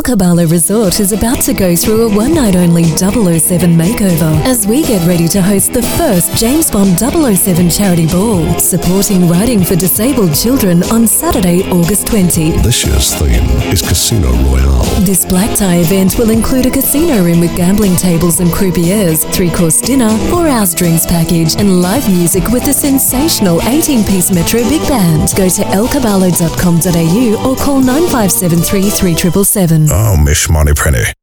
El Caballo Resort is about to go through a one-night-only 007 makeover as we get ready to host the first James Bond 007 charity ball, supporting riding for disabled children on Saturday, August 20. This year's theme is Casino Royale. This black tie event will include a casino room with gambling tables and croupiers, 3-course dinner, 4 hours drinks package, and live music with the sensational 18-piece Metro Big Band. Go to elcaballo.com.au or call 9573 3777. Oh, Miss Moneypenny.